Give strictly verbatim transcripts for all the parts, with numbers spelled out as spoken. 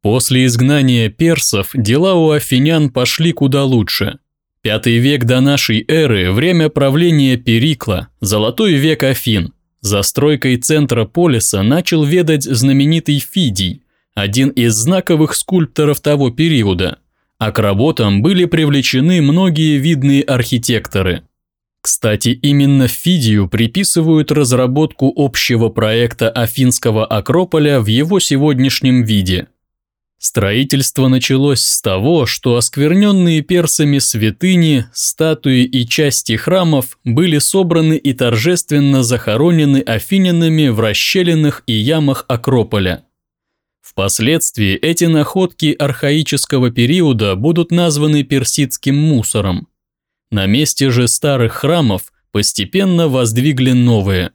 После изгнания персов дела у афинян пошли куда лучше. Пятый век до нашей эры – время правления Перикла, золотой век Афин. Застройкой центра полиса начал ведать знаменитый Фидий, один из знаковых скульпторов того периода, а к работам были привлечены многие видные архитекторы. Кстати, именно Фидию приписывают разработку общего проекта Афинского Акрополя в его сегодняшнем виде. Строительство началось с того, что оскверненные персами святыни, статуи и части храмов были собраны и торжественно захоронены афинянами в расщелинах и ямах Акрополя. Впоследствии эти находки архаического периода будут названы персидским мусором. На месте же старых храмов постепенно воздвигли новые.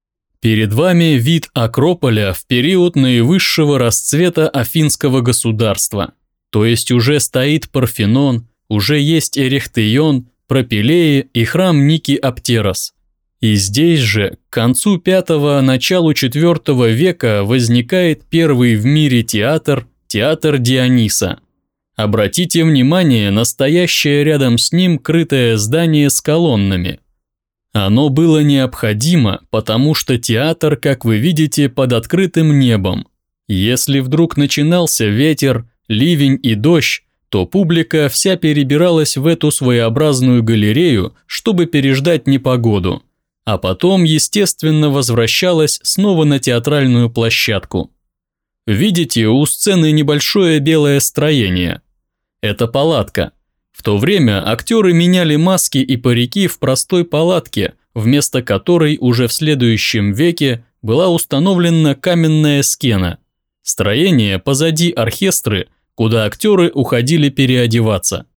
Перед вами вид Акрополя в период наивысшего расцвета афинского государства. То есть уже стоит Парфенон, уже есть Эрехтeion, Пропилеи и храм Ники Аптерос. И здесь же, к концу пятого – началу четвёртого века возникает первый в мире театр, театр Диониса. Обратите внимание на стоящее рядом с ним крытое здание с колоннами. Оно было необходимо, потому что театр, как вы видите, под открытым небом. Если вдруг начинался ветер, ливень и дождь, то публика вся перебиралась в эту своеобразную галерею, чтобы переждать непогоду, а потом, естественно, возвращалась снова на театральную площадку. Видите, у сцены небольшое белое строение. Это палатка. В то время актеры меняли маски и парики в простой палатке, вместо которой уже в следующем веке была установлена каменная скена. Строение позади оркестры, куда актеры уходили переодеваться.